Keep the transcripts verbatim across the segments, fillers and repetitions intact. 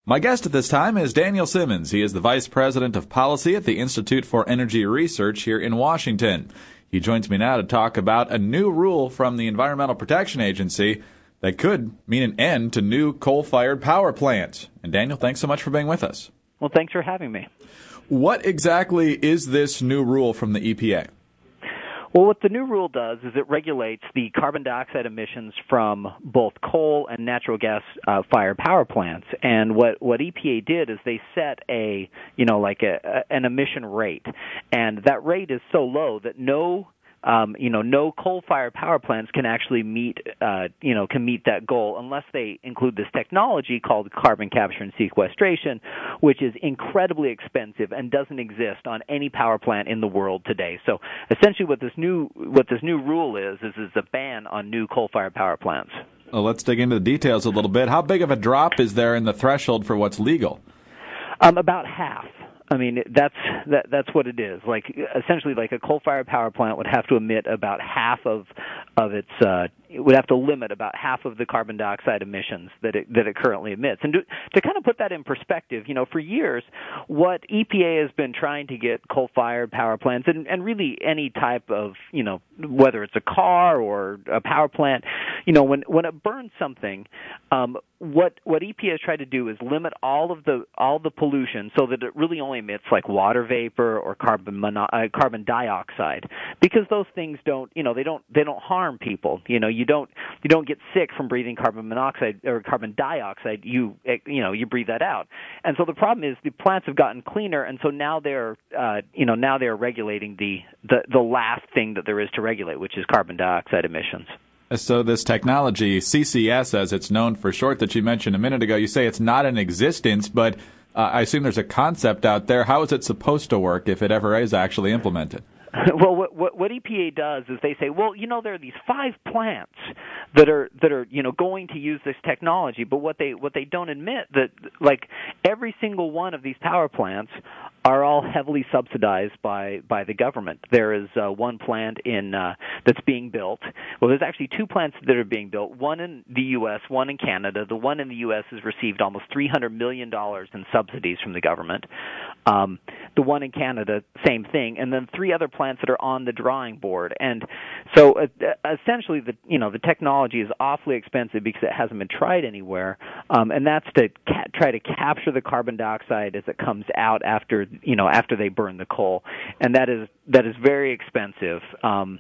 My guest at this time is Daniel Simmons. He is the Vice President of Policy at the Institute for Energy Research here in Washington. He joins me now to talk about a new rule from the Environmental Protection Agency that could mean an end to new coal-fired power plants. And Daniel, thanks so much for being with us. Well, thanks for having me. What exactly is this new rule from the E P A? Well, what the new rule does is it regulates the carbon dioxide emissions from both coal and natural gas uh, fired power plants. And what, what E P A did is they set a, you know, like a, a, an emission rate. And that rate is so low that no Um, you know, no coal-fired power plants can actually meet, uh, you know, can meet that goal unless they include this technology called carbon capture and sequestration, which is incredibly expensive and doesn't exist on any power plant in the world today. So essentially, what this new what this new rule is is is a ban on new coal-fired power plants. Well, let's dig into the details a little bit. How big of a drop is there in the threshold for what's legal? Um, about half. I mean, that's that, that's what it is. Like essentially, like a coal-fired power plant would have to emit about half of of its. Uh, it would have to limit about half of the carbon dioxide emissions that it that it currently emits. And to, to kind of put that in perspective, you know, for years, what E P A has been trying to get coal-fired power plants and, and really any type of, you know, whether it's a car or a power plant, you know, when when it burns something, um, what what E P A has tried to do is limit all of the all the pollution so that it really only emits like water vapor or carbon mono- uh, carbon dioxide, because those things don't, you know, they don't they don't harm people. You know, you don't you don't get sick from breathing carbon monoxide or carbon dioxide. You you know you breathe that out. And so the problem is the plants have gotten cleaner, and so now they're uh, you know now they're regulating the, the the last thing that there is to regulate, which is carbon dioxide emissions. So this technology, C C S as it's known for short, that you mentioned a minute ago, you say it's not in existence, but uh, I assume there's a concept out there. How is it supposed to work if it ever is actually implemented? Well, what, what, what E P A does is they say, well, you know, there are these five plants that are that are you know going to use this technology, but what they what they don't admit that like every single one of these power plants are all heavily subsidized by by the government. There is uh, one plant in uh, that's being built. Well, there's actually two plants that are being built. One in the U S, one in Canada. The one in the U S has received almost three hundred million dollars in subsidies from the government. Um, the one in Canada, same thing, and then three other plants that are on the drawing board. And so uh, essentially, the you know the technology is awfully expensive because it hasn't been tried anywhere, um, and that's to ca- try to capture the carbon dioxide as it comes out after you know after they burn the coal, and that is that is very expensive. Um,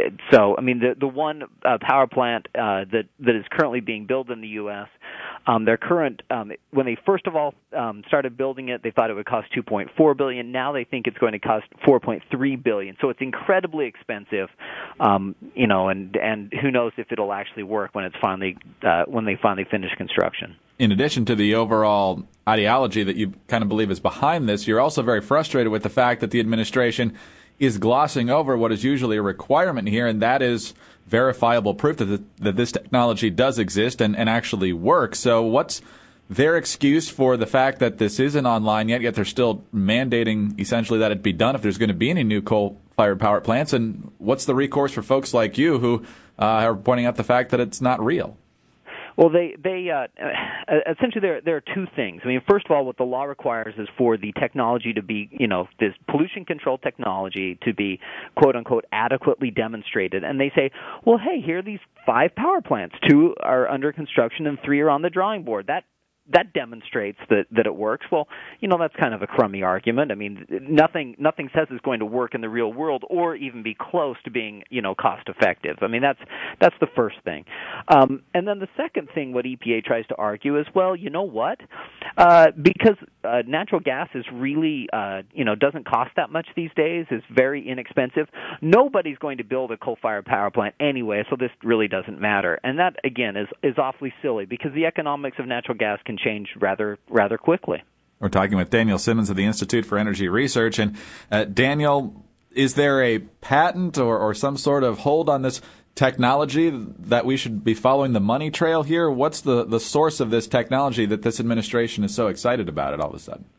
so I mean the the one uh, power plant uh, that that is currently being built in the U S. Um, their current um, when they first of all um, started building it, they thought it would cost two point four billion dollars. Now they think it's going to cost four point three billion dollars. So it's incredibly expensive, um, you know, and and who knows if it'll actually work when it's finally uh, when they finally finish construction. In addition to the overall ideology that you kind of believe is behind this, you're also very frustrated with the fact that the administration is glossing over what is usually a requirement here, and that is verifiable proof that, the, that this technology does exist and, and actually works. So what's their excuse for the fact that this isn't online yet, yet they're still mandating essentially that it be done if there's going to be any new coal-fired power plants? And what's the recourse for folks like you who uh, are pointing out the fact that it's not real? Well, they they uh, essentially there there are two things. I mean, first of all, what the law requires is for the technology to be, you know, this pollution control technology to be quote unquote adequately demonstrated. And they say, well, hey, here are these five power plants. Two are under construction and three are on the drawing board. That that demonstrates that, that it works. Well, you know, that's kind of a crummy argument. I mean, nothing nothing says it's going to work in the real world or even be close to being, you know, cost effective. I mean, that's that's the first thing. Um, and then the second thing what E P A tries to argue is, well, you know what? Uh, because uh, natural gas is really, uh, you know, doesn't cost that much these days, is very inexpensive. Nobody's going to build a coal-fired power plant anyway, so this really doesn't matter. And that, again, is, is awfully silly because the economics of natural gas can change rather rather quickly. We're talking with Daniel Simmons of the Institute for Energy Research. And uh, Daniel, is there a patent or, or some sort of hold on this technology that we should be following the money trail here? What's the, the source of this technology that this administration is so excited about it all of a sudden?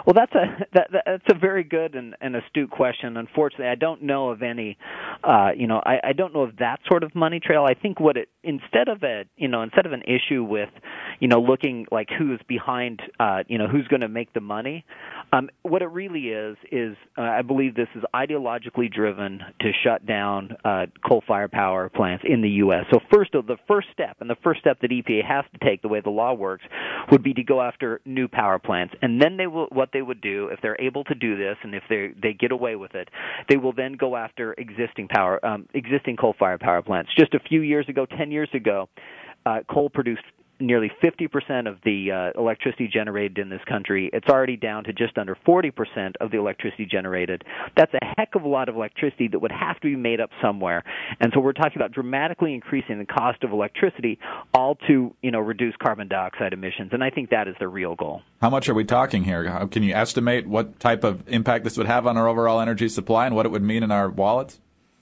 Well, that's a that, that's a very good and, and astute question. Unfortunately, I don't know of any. Uh, you know, I, I don't know of that sort of money trail. I think what it instead of a you know instead of an issue with, you know, looking like who's behind, uh, you know, who's going to make the money. Um, what it really is is uh, I believe this is ideologically driven to shut down uh, coal-fired power plants in the U S. So first, the first step, and the first step that E P A has to take, the way the law works, would be to go after new power plants, and then they will. What they would do, if they're able to do this, and if they they get away with it, they will then go after existing power, um, existing coal-fired power plants. Just a few years ago, ten years ago, uh, coal produced nearly fifty percent of the uh, electricity generated in this country. It's already down to just under forty percent of the electricity generated. That's a heck of a lot of electricity that would have to be made up somewhere. And so we're talking about dramatically increasing the cost of electricity, all to, you know, reduce carbon dioxide emissions. And I think that is the real goal. How much are we talking here? How, can you estimate what type of impact this would have on our overall energy supply and what it would mean in our wallets?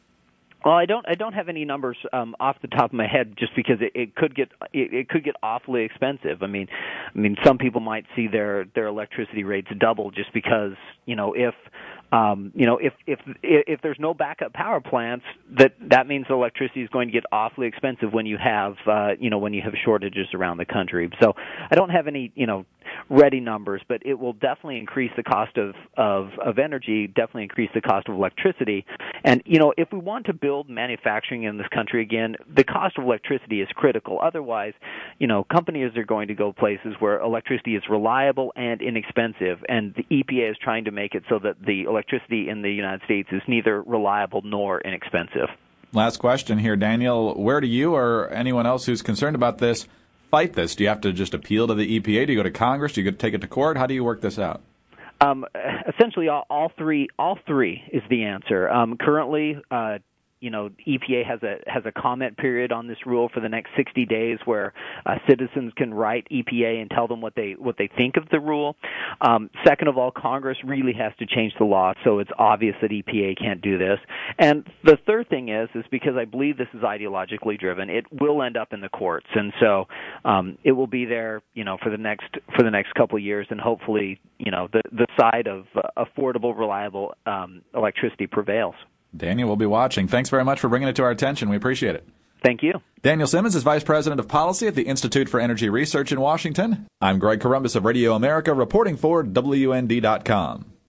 Well, I don't. I don't have any numbers um, off the top of my head, just because it, it could get it, it could get awfully expensive. I mean, I mean, some people might see their their electricity rates double just because, you know, if um, you know if if if there's no backup power plants, that that means the electricity is going to get awfully expensive when you have uh, you know when you have shortages around the country. So I don't have any you know ready numbers, but it will definitely increase the cost of of of energy, definitely increase the cost of electricity, and you know if we want to build build manufacturing in this country again, the cost of electricity is critical. Otherwise, you know, companies are going to go places where electricity is reliable and inexpensive, and the E P A is trying to make it so that the electricity in the United States is neither reliable nor inexpensive. Last question here, Daniel. Where do you or anyone else who's concerned about this fight this? Do you have to just appeal to the E P A? Do you go to Congress? Do you go to take it to court? How do you work this out? Um, essentially, all, all three. All three is the answer. Um, currently, uh, you know, E P A has a has a comment period on this rule for the next sixty days, where uh, citizens can write E P A and tell them what they what they think of the rule. Um, second of all, Congress really has to change the law, so it's obvious that E P A can't do this. And the third thing is, is because I believe this is ideologically driven, it will end up in the courts, and so um, it will be there, you know, for the next for the next couple of years, and hopefully, you know, the the side of uh, affordable, reliable um, electricity prevails. Daniel, we'll be watching. Thanks very much for bringing it to our attention. We appreciate it. Thank you. Daniel Simmons is Vice President of Policy at the Institute for Energy Research in Washington. I'm Greg Corombos of Radio America, reporting for W N D dot com.